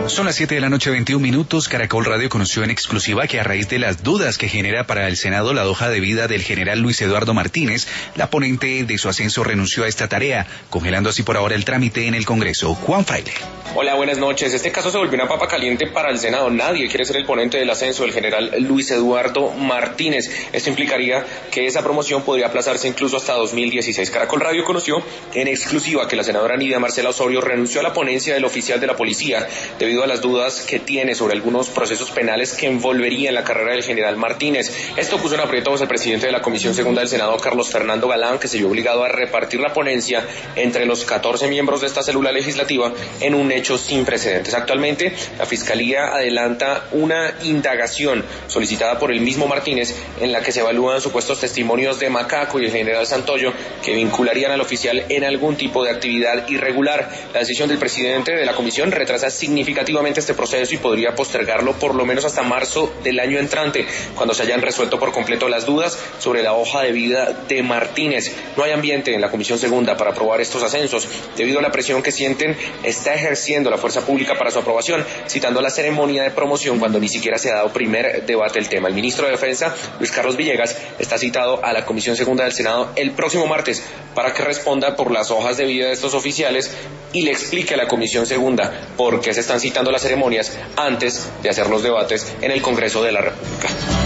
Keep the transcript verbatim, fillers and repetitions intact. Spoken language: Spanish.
Son las siete de la noche, veintiún minutos. Caracol Radio conoció en exclusiva que a raíz de las dudas que genera para el Senado la hoja de vida del general Luis Eduardo Martínez, la ponente de su ascenso renunció a esta tarea, congelando así por ahora el trámite en el Congreso. Juan Fraile. Hola, buenas noches. Este caso se volvió una papa caliente para el Senado. Nadie quiere ser el ponente del ascenso del general Luis Eduardo Martínez. Esto implicaría que esa promoción podría aplazarse incluso hasta dos mil dieciséis. Caracol Radio conoció en exclusiva que la senadora Nidia Marcela Osorio renunció a la ponencia del oficial de la policía debido a las dudas que tiene sobre algunos procesos penales que envolverían la carrera del general Martínez. Esto puso en aprietos al presidente de la Comisión Segunda del Senado, Carlos Fernando Galán, que se vio obligado a repartir la ponencia entre los catorce miembros de esta célula legislativa en un hecho sin precedentes. Actualmente, la Fiscalía adelanta una indagación solicitada por el mismo Martínez en la que se evalúan supuestos testimonios de Macaco y el general Santoyo que vincularían al oficial en algún tipo de actividad irregular. La decisión del presidente de la comisión retrasa significativamente este proceso y podría postergarlo por lo menos hasta marzo del año entrante, cuando se hayan resuelto por completo las dudas sobre la hoja de vida de Martínez. No hay ambiente en la Comisión Segunda para aprobar estos ascensos. Debido a la presión que sienten, está ejerciendo la fuerza pública para su aprobación, citando la ceremonia de promoción cuando ni siquiera se ha dado primer debate el tema. El ministro de Defensa, Luis Carlos Villegas, está citado a la Comisión Segunda del Senado el próximo martes para que responda por las hojas de vida de estos oficiales y le explique a la Comisión Segunda por qué se están citando las ceremonias antes de hacer los debates en el Congreso de la República.